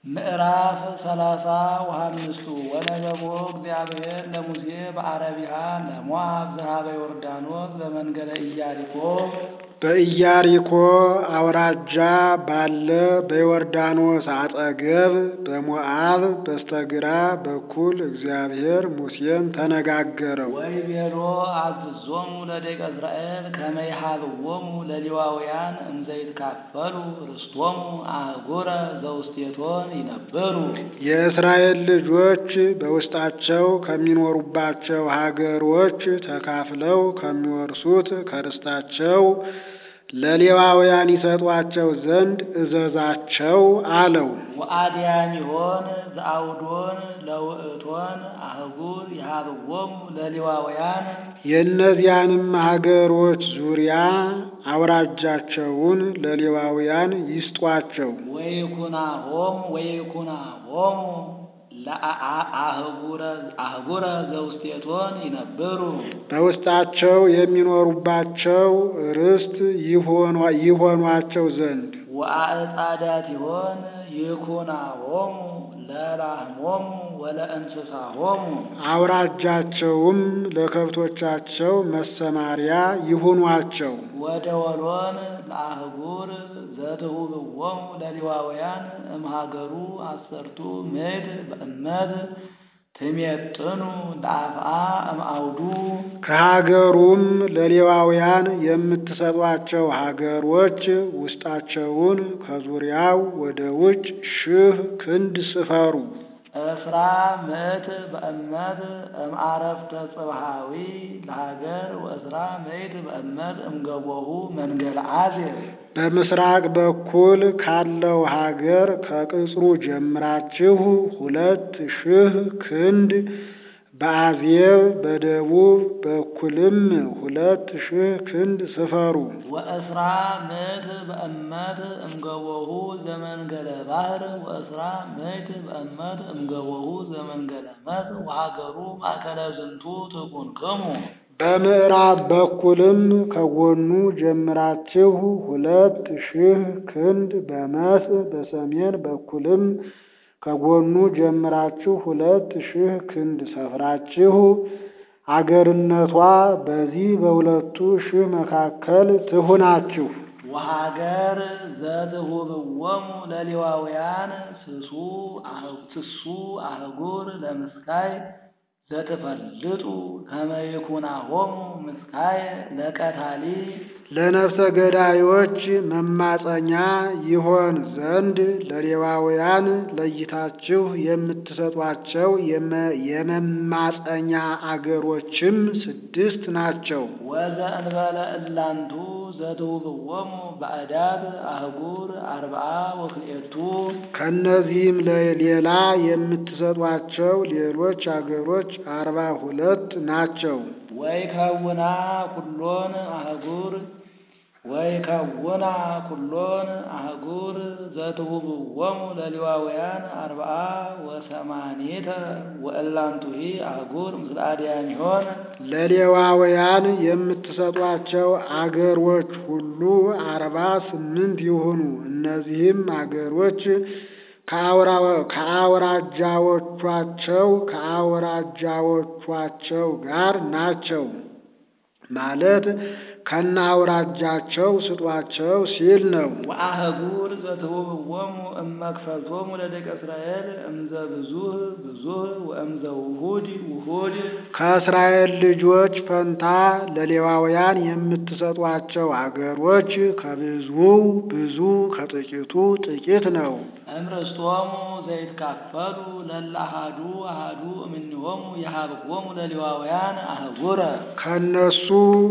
ምዕራፍ 35 ወነበቦ እግዚአብሔር ለሙሴ በአረቢሃ ለሞዓብ ዘኀበ ዮርዳኖስ በመንገለ ኢያሪኮ በኢያሪኮ አውራጃ ባለ በዮርዳኖስ አጠገብ በሞዓብ በስተግራ በኩል እግዚአብሔር ሙሴን ተነጋገረው። ወይቤሎ አዝዞሙ ለደቂቀ እስራኤል ከመ ይሃብዎሙ ለሌዋውያን እንዘ ይትካፈሉ ርስቶሙ አህጉረ ዘውስቴቶን ይነብሩ። የእስራኤል ልጆች በውስጣቸው ከሚኖሩባቸው ሀገሮች ተካፍለው ከሚወርሱት ከርስታቸው ለሌዋውያን ይሰጧቸው ዘንድ እዘዛቸው አለው። ወአድያሚሆን ዘአውዶን ለውእቶን አህጉር ይሃብዎሙ ለሌዋውያን የእነዚያንም ሀገሮች ዙሪያ አውራጃቸውን ለሌዋውያን ይስጧቸው። ወይኩናሆሙ አህጉረ ዘውስቴቶን ይነብሩ። በውስጣቸው የሚኖሩባቸው ርስት ይሆኗቸው ዘንድ። ወአዕጻዳቲሆን ይኩናሆሙ ለላህሞሙ ወለእንስሳሆሙ አውራጃቸውም ለከብቶቻቸው መሰማሪያ ይሁኗቸው። ወደወሎን ለአህጉር ዘትሁብዎሙ ለሌዋውያን እምሀገሩ 10 ምድር በእመት ትሜጥኑ ለአፍአ እምአውዱ ከሀገሩም ለሌዋውያን የምትሰጧቸው ሀገሮች ውስጣቸውን ከዙሪያው ወደ ውጭ 1000 ክንድ ስፈሩ። እስራ ምዕት በእመት እምአረፍተ ጽብሃዊ ለሀገር ወእስራ ምዕት በእመት እምገቦሁ መንገለ አዜብ በምስራቅ በኩል ካለው ሀገር ከቅጽሩ ጀምራችሁ 2000 ክንድ በአዜብ በደቡብ በኩልም 2000 ክንድ ስፈሩ። ወእስራ ምዕት በእመት እምገቦሁ ዘመንገለ ባህር ወእስራ ምዕት በእመት እምገቦሁ ዘመንገለ መጽ ወሀገሩ ማእከለ ዝንቱ ትኩንክሙ በምዕራብ በኩልም ከጎኑ ጀምራችሁ 2000 ክንድ በመስ በሰሜን በኩልም ከጎኑ ጀምራችሁ 2000 ክንድ ሰፍራችሁ አገርነቷ በዚህ በሁለቱ 1000 መካከል ትሁናችሁ። ወሀገር ዘትሁብዎሙ ለሌዋውያን ስሱ አህጉር ለምስካይ ዘትፈልጡ ከመ ይኩናሆሙ ምስካየ ለቀታሊ ለነፍሰ ገዳዮች መማፀኛ ይሆን ዘንድ ለሌዋውያን ለይታችሁ የምትሰጧቸው የመማፀኛ አገሮችም 6 ናቸው። ወዘእንበለ እላንቱ ዘትሁብዎሙ ባዕዳት አህጉር 40 ከነዚህም ሌላ የምትሰጧቸው ሌሎች አገሮች 42 ናቸው። ወይከውና ኩሎን አህጉር ዘትሁብዎሙ ለሌዋውያን 80 ወእላንቱሂ አህጉር ምስለ አድያሚሆን ለሌዋውያን የምትሰጧቸው አገሮች ሁሉ 48 ይሁኑ። እነዚህም አገሮች ከአውራጃዎቻቸው ጋር ናቸው ማለት ከነአውራጃቸው ስጧቸው ሲል ነው። ወአህጉር ዘትሁብዎሙ እመክፈልቶሙ ለደቂቀ እስራኤል እምዘ ብዙህ ወእምዘ ውሁድ ከእስራኤል ልጆች ፈንታ ለሌዋውያን የምትሰጧቸው አገሮች ከብዙው ብዙ ከጥቂቱ ጥቂት ነው። እምርስቶሙ ዘይትካፈሉ ለለአሃዱ አሃዱ እምኔሆሙ ይሃብዎሙ ለሌዋውያን አህጉረ ከነሱ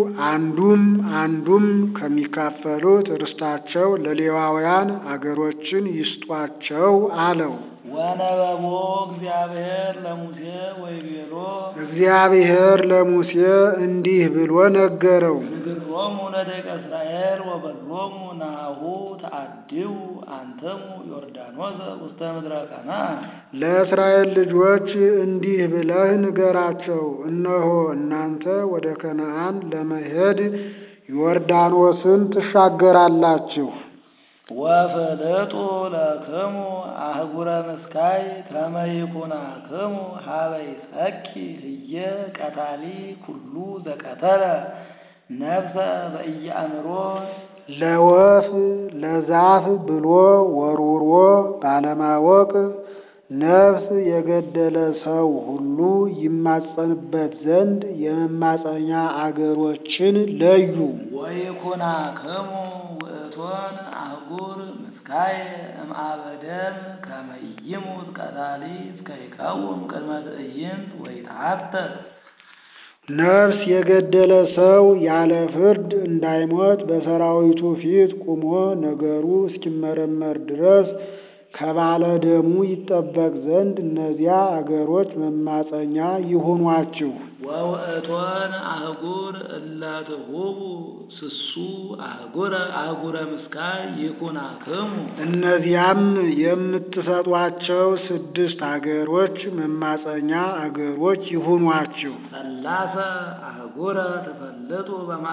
አንዱም ከሚካፈሉት ርስታቸው ለሌዋውያን አገሮችን ይስጧቸው አለው። ወነበቦ እግዚአብሔር ለሙሴ ወይቤሎ እግዚአብሔር ለሙሴ እንዲህ ብሎ ነገረው። ንግሮሙ ለደቂቀ እስራኤል ወበሎሙ ናሁ ተአድው አንተሙ ዮርዳኖስ ውስተ ምድረ ከነዓን ለእስራኤል ልጆች እንዲህ ብለህ ንገራቸው፣ እነሆ እናንተ ወደ ከነዓን ለመሄድ ዮርዳኖስን ትሻገራላችሁ። ወፍልጡ ለክሙ አህጉረ ምስካይ ከመ ይኩናክሙ ሀበ ይሰኪ ህየ ቀታሊ ኩሉ ዘቀተለ ነፍሰ በኢየአእምሮ። ለወፍ ለዛፍ ብሎ ወርውሮ ባለማወቅ ነፍስ የገደለ ሰው ሁሉ ይማጸንበት ዘንድ የመማፀኛ አገሮችን ለዩ። ወይኩናክሙ ውእቶን አህጉር ምስካየ እምአበደም ከመ ኢይሙት ቀታሊ እስከ ይቀውም ቅድመ ትዕይንት ወይትሐተት። ነፍስ የገደለ ሰው ያለ ፍርድ እንዳይሞት በሰራዊቱ ፊት ቁሞ ነገሩ እስኪመረመር ድረስ ከባለ ደሙ ይጠበቅ ዘንድ እነዚያ አገሮች መማፀኛ ይሁኗችሁ። ወውእቶን አህጉር እለ ትሁቡ ስሱ አህጉረ ምስካይ ይኩናክሙ። እነዚያም የምትሰጧቸው 6 አገሮች መማፀኛ አገሮች ይሁኗችሁ። ሰላሰ አህጉረ ተፈልጡ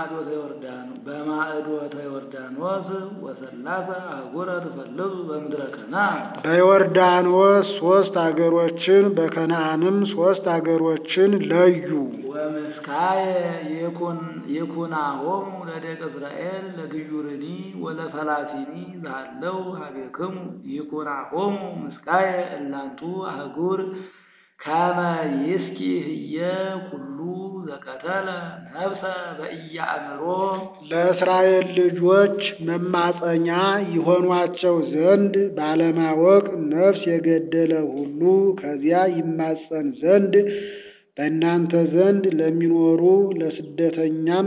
በማዕዶተ ዮርዳኖስ ወሰላሰ አህጉረ ተፈልጡ በምድረ ከነዓን። በዮርዳኖስ 3 አገሮችን በከነዓንም 3 አገሮችን ለዩ። ወምስካየ ይኩናሆሙ ለደቀ እስራኤል ለግዩርኒ ወለፈላሲኒ ዛለው ሀቤክሙ ይኩናሆሙ ምስካየ እላንቱ አህጉር ከመ ይስኪ ህየ ኩሉ ዘቀተለ ነፍሰ በኢየአእምሮ። ለእስራኤል ልጆች መማፀኛ ይሆኗቸው ዘንድ ባለማወቅ ነፍስ የገደለ ሁሉ ከዚያ ይማፀን ዘንድ በእናንተ ዘንድ ለሚኖሩ ለስደተኛም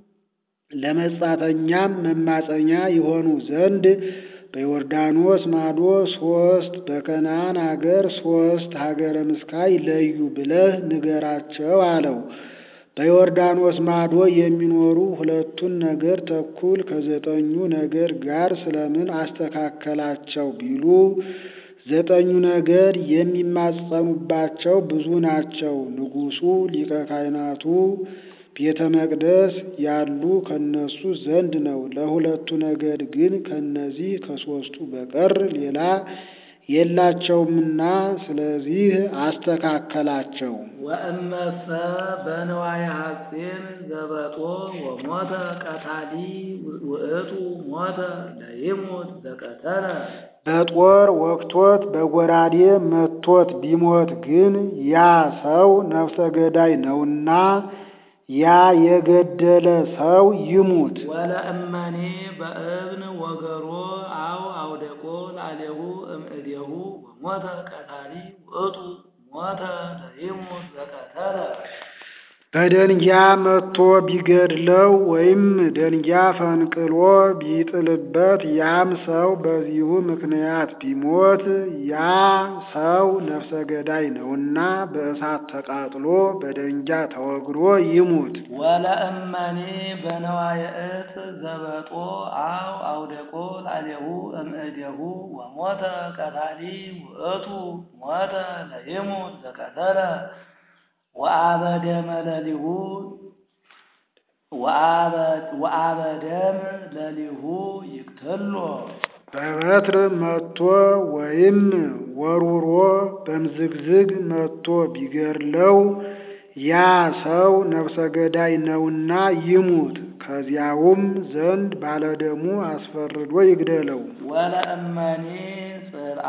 ለመጻተኛም መማፀኛ ይሆኑ ዘንድ በዮርዳኖስ ማዶ 3 በከነዓን አገር 3 ሀገረ ምስካይ ለዩ ብለህ ንገራቸው አለው። በዮርዳኖስ ማዶ የሚኖሩ 2ቱን ነገር ተኩል ከ9ኙ ነገር ጋር ስለምን አስተካከላቸው ቢሉ 9ኙ ነገር የሚማጸኑባቸው ብዙ ናቸው። ንጉሡ፣ ሊቀ ካህናቱ፣ ቤተ መቅደስ ያሉ ከነሱ ዘንድ ነው። ለ2ቱ ነገድ ግን ከነዚህ ከ3ቱ በቀር ሌላ የላቸውምና ስለዚህ አስተካከላቸው። ወእመሰ በንዋየ ሐጺን ዘበጦ ወሞተ ቀታሊ ውእቱ ሞተ ለይሙት ዘቀተለ። በጦር ወቅቶት በጎራዴ መቶት ቢሞት ግን ያ ሰው ነፍሰ ገዳይ ነውና ያ የገደለ ሰው ይሙት። ወለእመኔ በእብን ወገሮ አው አውደቆ ላለሁ እምእዴሁ ወሞተ ቀታሊ ውእቱ ሞተ ለይሙት ዘቀተለ። በደንጊያ መቶ ቢገድለው ወይም ደንጊያ ፈንቅሎ ቢጥልበት ያም ሰው በዚሁ ምክንያት ቢሞት ያ ሰው ነፍሰ ገዳይ ነውና በእሳት ተቃጥሎ በደንጊያ ተወግሮ ይሙት። ወለእመኔ በነዋየ እት ዘበጦ አው አውደቆ ላለሁ እምእዴሁ ወሞተ ቀታሊ ውእቱ ሞተ ለይሙት ዘቀተለ። ወአበደም ለሊሁ ይቅትሎ። በበትር መቶ ወይም ወርውሮ በምዝግዝግ መቶ ቢገድለው ያ ሰው ነፍሰ ገዳይ ነውና ይሙት። ከዚያውም ዘንድ ባለደሙ አስፈርዶ ይግደለው። ወለእመኔ ጽልአ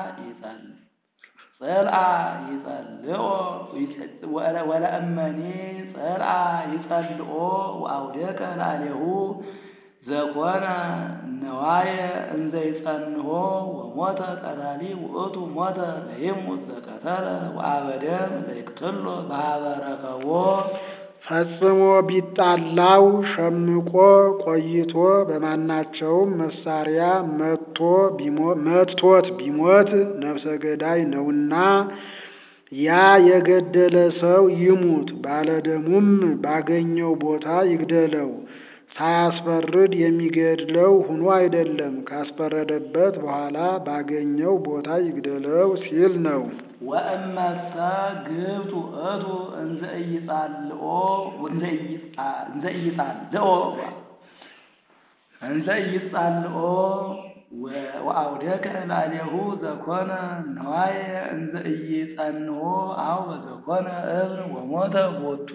ወለእመኔ ጽልአ ይጸልኦ ወአውደቀ ላለሁ ዘኮነ ነዋየ እንዘ ይጸንሖ ወሞተ ቀታሊ ውእቱ ሞተ ለይሙት ዘቀተለ። ወአበደም ለይቅትሎ በኀበ ረከቦ። ፈጽሞ ቢጣላው ሸምቆ ቆይቶ በማናቸውም መሳሪያ መትቶት ቢሞት ነፍሰ ገዳይ ነውና ያ የገደለ ሰው ይሙት። ባለደሙም ባገኘው ቦታ ይግደለው። ሳያስፈርድ የሚገድለው ሆኖ አይደለም፣ ካስፈረደበት በኋላ ባገኘው ቦታ ይግደለው ሲል ነው። ወእመሰ ግብቱ እቱ እንዘ ኢይጻልኦ ወአውደከ ላዕሌሁ ዘኮነ ነዋየ እንዘ ኢይጸንዖ አው በዘኮነ እብን ወሞተ ቦቱ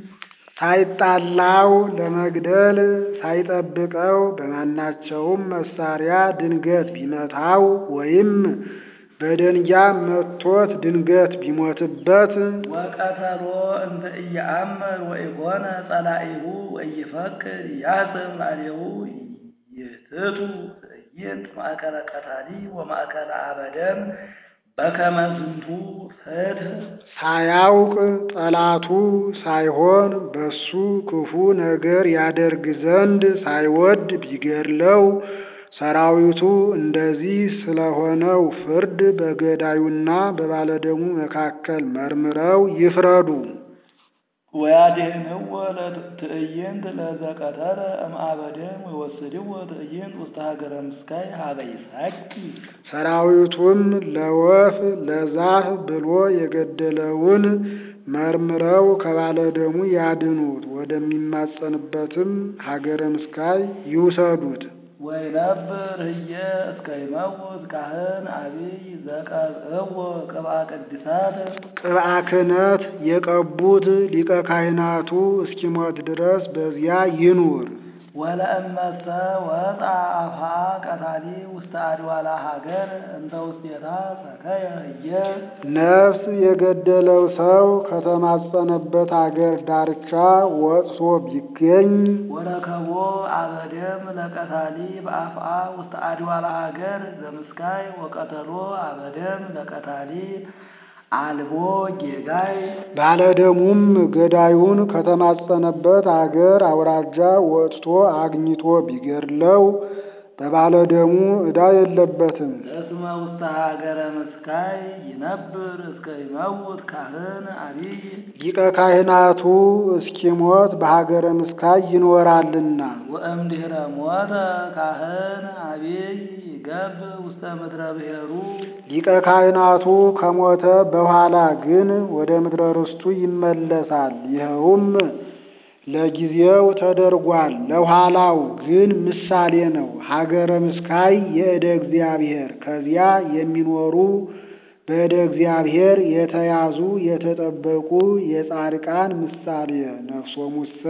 ሳይጣላው ለመግደል ሳይጠብቀው በማናቸውም መሳሪያ ድንገት ቢመታው ወይም በደንጊያ መቶት ድንገት ቢሞትበት ወቀተሎ እንዘ ኢየአምር ወኢኮነ ጸላኢሁ ወኢይፈቅድ ያጽም ላዕሌሁ ይትቱ ትዕይንት ማእከለ ቀታሊ ወማእከለ አበደም በከመ ዝንቱ ፍትሕ ሳያውቅ ጠላቱ ሳይሆን በሱ ክፉ ነገር ያደርግ ዘንድ ሳይወድ ቢገድለው ሰራዊቱ እንደዚህ ስለሆነው ፍርድ በገዳዩና በባለደሙ መካከል መርምረው ይፍረዱ። ወያድኅንዎ ለትዕይንት ለዘቀተለ እምአበደም ወይወስድዎ ትዕይንት ውስተ ሀገረ ምስካይ ሀበ ይሳቂ ሰራዊቱም ለወፍ ለዛፍ ብሎ የገደለውን መርምረው ከባለደሙ ያድኑት፣ ወደሚማጸንበትም ሀገረ ምስካይ ይውሰዱት። ወይነብር ህየ እስከ ይመውት ካህን አቢይ ዘቀብእዎ ቅብአ ቅድሳት ቅብአ ክህነት የቀቡት ሊቀ ካህናቱ እስኪሞት ድረስ በዚያ ይኑር። ወለእመሰ ወጣ አፋ ቀታሊ ውስተ አድዋላ ሀገር እንተ ውስቴታ ሰከየ ህየ ነፍስ የገደለው ሰው ከተማጸነበት አገር ዳርቻ ወጥቶ ቢገኝ ወረከቦ አበደም ለቀታሊ በአፍአ ውስተ አድዋላ ሀገር ዘምስካይ ወቀተሎ አበደም ለቀታሊ አልቦ ጌጋይ ባለደሙም ገዳዩን ከተማጸነበት አገር አውራጃ ወጥቶ አግኝቶ ቢገድለው በባለደሙ ዕዳ የለበትም። እስመ ውስተ ሀገረ ምስካይ ይነብር እስከ ይመውት ካህን አቢይ ሊቀ ካህናቱ እስኪሞት በሀገረ ምስካይ ይኖራልና። ወእምድኅረ ሞተ ካህን አቢይ ይገብ ውስተ ምድረ ብሔሩ ሊቀ ካህናቱ ከሞተ በኋላ ግን ወደ ምድረ ርስቱ ይመለሳል። ይኸውም ለጊዜው ተደርጓል፣ ለኋላው ግን ምሳሌ ነው። ሀገረ ምስካይ የእደ እግዚአብሔር ከዚያ የሚኖሩ በእደ እግዚአብሔር የተያዙ የተጠበቁ የጻድቃን ምሳሌ ነፍሶሙሰ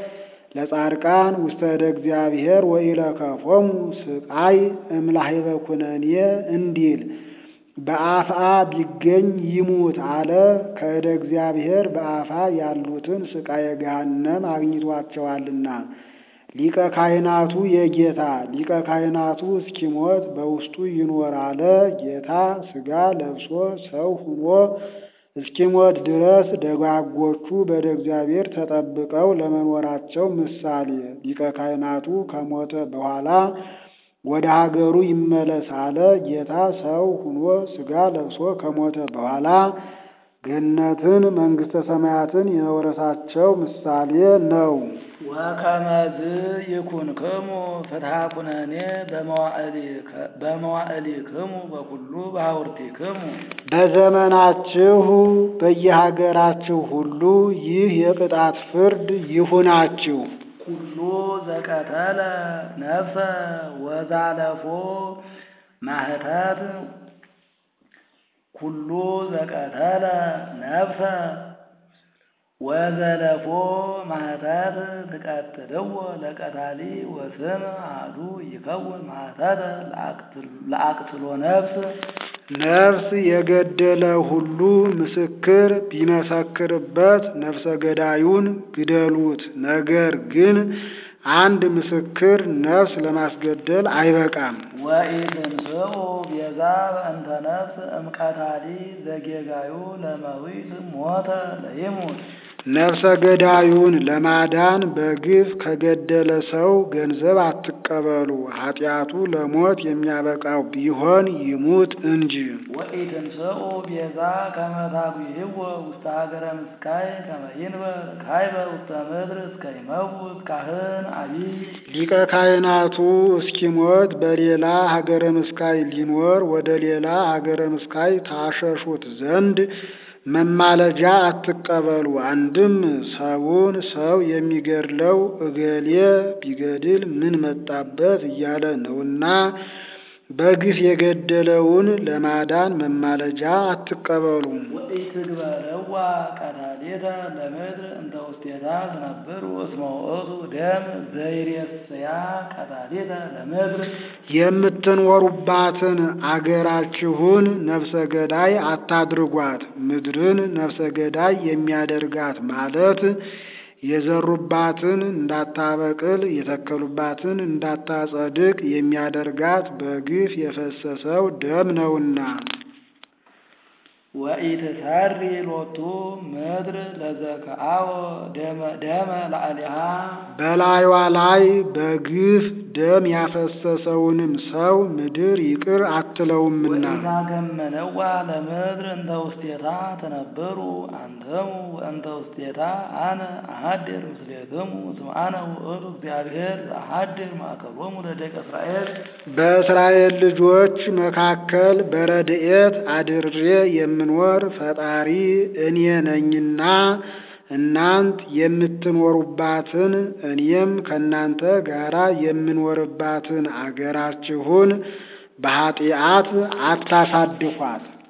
ለጻድቃን ውስተ እደ እግዚአብሔር ወኢለከፎሙ ስቃይ እምላሂበ ኩነኔ እንዲል በአፍአ ቢገኝ ይሙት አለ። ከእደ እግዚአብሔር በአፋ ያሉትን ስቃየ ገሃነም አግኝቷቸዋልና። ሊቀ ካህናቱ የጌታ ሊቀ ካህናቱ እስኪሞት በውስጡ ይኖር አለ። ጌታ ሥጋ ለብሶ ሰው ሆኖ እስኪሞት ድረስ ደጋጎቹ በእደ እግዚአብሔር ተጠብቀው ለመኖራቸው ምሳሌ። ሊቀ ካህናቱ ከሞተ በኋላ ወደ ሀገሩ ይመለስ አለ። ጌታ ሰው ሆኖ ሥጋ ለብሶ ከሞተ በኋላ ገነትን መንግሥተ ሰማያትን የመውረሳቸው ምሳሌ ነው። ወከመዝ ይኩንክሙ ፍትሐ ኩነኔ በመዋዕሊክሙ በኩሉ በሐውርቲክሙ በዘመናችሁ በየሀገራችሁ ሁሉ ይህ የቅጣት ፍርድ ይሁናችሁ። ኩሉ ዘቀተለ ነፍሰ ወዛለፎ ማህታት ኩሉ ዘቀተለ ነፍሰ ወዘለፎ ማህታት ትቀትልዎ ለቀታሊ ወስም አሐዱ ይከውን ማህታተ ለአቅትሎ ነፍስ የገደለ ሁሉ ምስክር ቢመሰክርበት ነፍሰ ገዳዩን ግደሉት። ነገር ግን አንድ ምስክር ነፍስ ለማስገደል አይበቃም። ወኢትንሥኡ ቤዛ በእንተ ነፍስ እምቀታሊ ዘጌጋዩ ለመዊት ሞተ ለይሙት ነፍሰ ገዳዩን ለማዳን በግፍ ከገደለ ሰው ገንዘብ አትቀበሉ። ኃጢአቱ ለሞት የሚያበቃው ቢሆን ይሙት እንጂ። ወኢትንሥኡ ቤዛ ከመ ታጉይህዎ ውስተ ሀገረ ምስካይ ከመ ይንበር ካይበ ውስተ ምድር እስከ ይመውት ካህን አቢይ ሊቀ ካህናቱ እስኪሞት በሌላ ሀገረ ምስካይ ሊኖር ወደ ሌላ ሀገረ ምስካይ ታሸሹት ዘንድ መማለጃ አትቀበሉ። አንድም ሰውን ሰው የሚገድለው እገሌ ቢገድል ምን መጣበት እያለ ነውና በግፍ የገደለውን ለማዳን መማለጃ አትቀበሉ። ወኢትግበረዋ ቀታሊተ ለምድር እንተ ውስቴታ ትነብሩ እስመ ውእቱ ደም ዘይሬስያ ቀታሊተ ለምድር የምትኖሩባትን አገራችሁን ነፍሰ ገዳይ አታድርጓት። ምድርን ነፍሰ ገዳይ የሚያደርጋት ማለት የዘሩባትን እንዳታበቅል የተከሉባትን እንዳታጸድቅ የሚያደርጋት በግፍ የፈሰሰው ደም ነውና። ወኢትሰሪ ሎቱ ምድር ለዘከአወ ደመ ላዕሌሃ በላይዋ ላይ በግፍ ደም ያፈሰሰውንም ሰው ምድር ይቅር አትለውምና። ወኢታገመነዋ ለምድር እንተ ውስቴታ ተነብሩ አንተሙ ወእንተ ውስቴታ አነ አሐድር ምስሌክሙ እስመ አነ ውእቱ እግዚአብሔር ዘአሐድር ማእከሎሙ ለደቂቀ እስራኤል በእስራኤል ልጆች መካከል በረድኤት አድሬ የምኖር ፈጣሪ እኔ ነኝና እናንት የምትኖሩባትን እኔም ከእናንተ ጋራ የምኖርባትን አገራችሁን በኃጢአት አታሳድፏት።